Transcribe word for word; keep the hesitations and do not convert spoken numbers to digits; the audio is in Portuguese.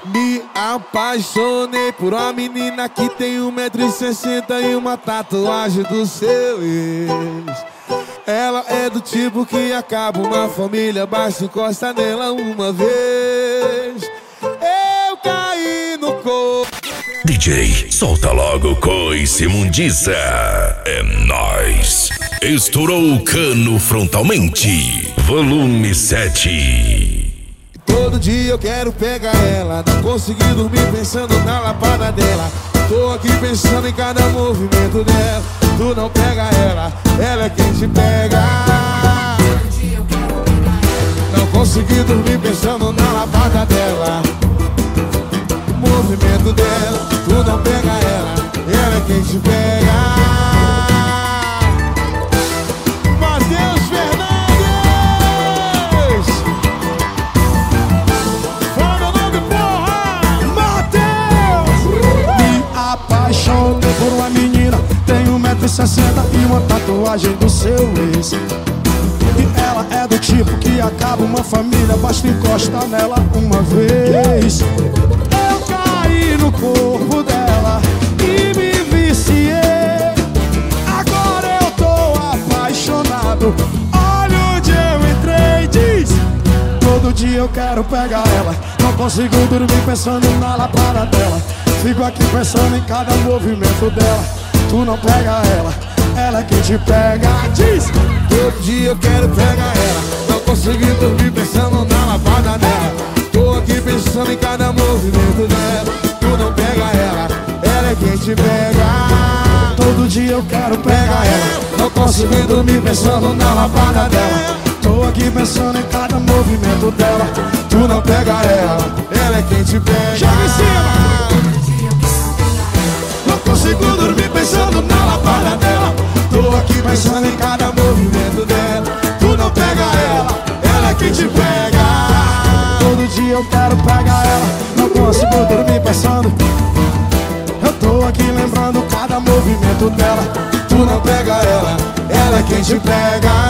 Me apaixonei por uma menina que tem um metro e sessenta e uma tatuagem do seu ex. Ela é do tipo que acaba uma família, basta encostar nela uma vez. Eu caí no corpo. D J, solta logo Coice Imundiça. É nóis. Estourou o cano frontalmente. Volume sete. Todo dia eu quero pegar ela, não consegui dormir pensando na lapada dela. Tô aqui pensando em cada movimento dela. Tu não pega ela, ela é quem te pega. Não consegui dormir pensando na lapada dela. O movimento dela, tu não pega ela, ela é quem te pega. Apaixonei por uma menina, tem um metro e sessenta e uma tatuagem do seu ex. E ela é do tipo que acaba uma família, basta encostar nela uma vez. Eu caí no corpo dela e me viciei. Agora eu tô apaixonado, olha onde eu entrei, diz. Todo dia eu quero pegar ela, não consigo dormir pensando na lapada dela. Fico aqui pensando em cada movimento dela. Tu não pega ela, ela é quem te pega, diz. Todo dia eu quero pegar ela, não consegui dormir pensando na lapada dela. Tô aqui pensando em cada movimento dela. Tu não pega ela, ela é quem te pega. Todo dia eu quero pegar ela, não consegui dormir pensando na lapada dela. Tô aqui pensando em cada movimento dela. Tu não pega ela, ela é quem te pega. Joga em cima! Não consigo dormir pensando na lapada dela. Tô aqui pensando em cada movimento dela. Tu não pega ela, ela é quem te pega. Todo dia eu quero pegar ela, não consigo dormir pensando. Eu tô aqui lembrando cada movimento dela. Tu não pega ela, ela é quem te pega.